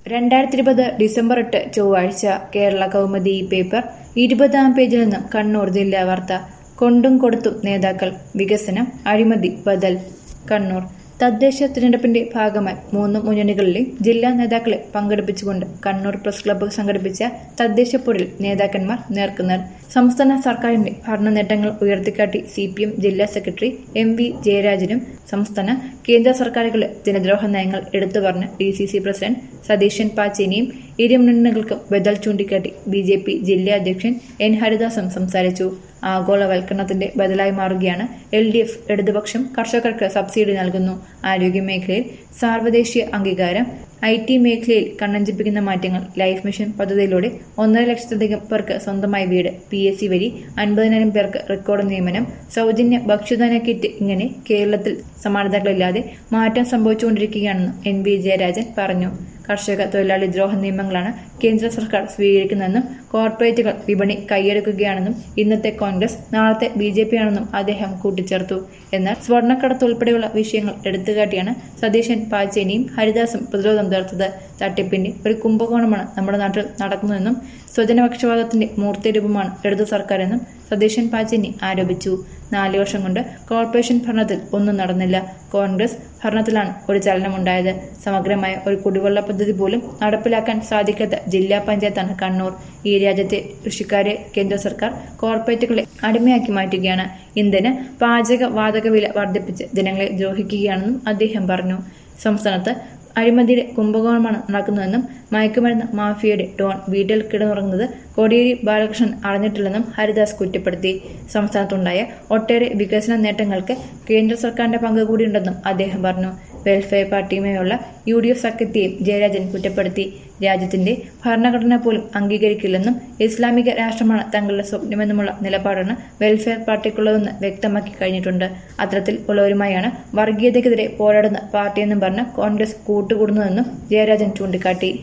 2020 December 8 ചൊവ്വാഴ്ച Kerala Kaumudi paper 20-ാം പേജിൽ നിന്നും കണ്ണൂർ ജില്ലാ വാർത്ത. കൊണ്ടും കൊടുത്തും നേതാക്കൾ, വികസനം അഴിമതി ബദൽ. കണ്ണൂർ തദ്ദേശ തിരഞ്ഞെടുപ്പിന്റെ ഭാഗമായി 3 മുന്നണികളിലെ ജില്ലാ നേതാക്കളെ പങ്കെടുപ്പിച്ചുകൊണ്ട് കണ്ണൂർ പ്രസ് ക്ലബ്ബ് സംഘടിപ്പിച്ച തദ്ദേശപ്പൊരിൽ നേതാക്കന്മാർ നേർക്കുനേർ. സംസ്ഥാന സർക്കാരിന്റെ ഭരണ നേട്ടങ്ങൾ ഉയർത്തിക്കാട്ടി CPM ജില്ലാ സെക്രട്ടറി MV ജയരാജനും സംസ്ഥാന കേന്ദ്ര സർക്കാരുകളുടെ ജനദ്രോഹ നയങ്ങൾ എടുത്തുപറഞ്ഞ DCC പ്രസിഡന്റ് സതീശൻ പാച്ചേനിയും ഇരു മുന്നണികൾക്കും ബദൽ ചൂണ്ടിക്കാട്ടി BJP ജില്ലാ അധ്യക്ഷൻ N ഹരിദാസും സംസാരിച്ചു. ആഗോളവൽക്കരണത്തിന്റെ ബദലായി മാറുകയാണ് LDF. ഇടതുപക്ഷം കർഷകർക്ക് സബ്സിഡി നൽകുന്നു. ആരോഗ്യ മേഖലയിൽ സാർവദേശീയ അംഗീകാരം. IT മേഖലയിൽ കണ്ണഞ്ചിപ്പിക്കുന്ന മാറ്റങ്ങൾ. ലൈഫ് മിഷൻ പദ്ധതിയിലൂടെ 1.5 ലക്ഷത്തിലധികം പേർക്ക് സ്വന്തമായി വീട്. PSC വഴി 50,000 പേർക്ക് റെക്കോർഡ് നിയമനം. സൗജന്യ ഭക്ഷ്യധാന്യ കിറ്റ്. ഇങ്ങനെ കേരളത്തിൽ സമാനതകളില്ലാതെ മാറ്റം സംഭവിച്ചുകൊണ്ടിരിക്കുകയാണെന്നും NV ജയരാജൻ പറഞ്ഞു. കർഷക തൊഴിലാളി ദ്രോഹ നിയമങ്ങളാണ് കേന്ദ്ര സർക്കാർ സ്വീകരിക്കുന്നതെന്നും കോർപ്പറേറ്റുകൾ വിപണി കൈയടക്കുകയാണെന്നും ഇന്നത്തെ കോൺഗ്രസ് നാളത്തെ BJP ആണെന്നും അദ്ദേഹം കൂട്ടിച്ചേർത്തു. എന്നാൽ സ്വർണ്ണക്കടത്ത് ഉൾപ്പെടെയുള്ള വിഷയങ്ങൾ എടുത്തുകാട്ടിയാണ് സതീശൻ പാച്ചേനിയും ഹരിദാസും പ്രതിരോധം തീർത്തത്. തട്ടിപ്പിന്റെ ഒരു കുംഭകോണമാണ് നമ്മുടെ നാട്ടിൽ നടക്കുന്നതെന്നും സ്വജനപക്ഷപാതത്തിന്റെ മൂർത്തിരൂപമാണ് ഇടതു സർക്കാരെന്നും സതീശൻ പാച്ചേനി ആരോപിച്ചു. 4 വർഷം കൊണ്ട് കോർപ്പറേഷൻ ഭരണത്തിൽ ഒന്നും നടന്നില്ല. കോൺഗ്രസ് ഭരണത്തിലാണ് ഒരു ചലനമുണ്ടായത്. സമഗ്രമായ ഒരു കുടിവെള്ള പദ്ധതി പോലും നടപ്പിലാക്കാൻ സാധിക്കാത്ത ജില്ലാ പഞ്ചായത്താണ് കണ്ണൂർ. ഈ രാജ്യത്തെ കൃഷിക്കാരെ കേന്ദ്ര സർക്കാർ കോർപ്പറേറ്റുകളെ അടിമയാക്കി മാറ്റുകയാണ്. ഇന്ധന പാചക വാതക വില വർദ്ധിപ്പിച്ച് ജനങ്ങളെ ദ്രോഹിക്കുകയാണെന്നും അദ്ദേഹം പറഞ്ഞു. സംസ്ഥാനത്ത് അഴിമതിയുടെ കുംഭകോണമാണ് നടക്കുന്നതെന്നും മയക്കുമരുന്ന് മാഫിയയുടെ ഡോൺ വീട്ടിൽ കിടന്നുറങ്ങുന്നത് കോടിയേരി ബാലകൃഷ്ണൻ അറിഞ്ഞിട്ടില്ലെന്നും ഹരിദാസ് കുറ്റപ്പെടുത്തി. സംസ്ഥാനത്തുണ്ടായ ഒട്ടേറെ വികസന നേട്ടങ്ങൾക്ക് കേന്ദ്ര സർക്കാരിന്റെ പങ്ക് കൂടിയുണ്ടെന്നും അദ്ദേഹം പറഞ്ഞു. വെൽഫെയർ പാർട്ടിയുമായുള്ള UDF സഖ്യത്തെയും ജയരാജൻ കുറ്റപ്പെടുത്തി. രാജ്യത്തിന്റെ ഭരണഘടന പോലും അംഗീകരിക്കില്ലെന്നും ഇസ്ലാമിക രാഷ്ട്രമാണ് തങ്ങളുടെ സ്വപ്നമെന്നുമുള്ള നിലപാടാണ് വെൽഫെയർ പാർട്ടിക്കുള്ളതെന്ന് വ്യക്തമാക്കി കഴിഞ്ഞിട്ടുണ്ട്. അത്തരത്തിൽ ഉള്ളവരുമായാണ് വർഗീയതയ്ക്കെതിരെ പോരാടുന്ന പാർട്ടിയെന്നും പറഞ്ഞ് കോൺഗ്രസ് കൂട്ടുകൂടുന്നതെന്നും ജയരാജൻ ചൂണ്ടിക്കാട്ടി.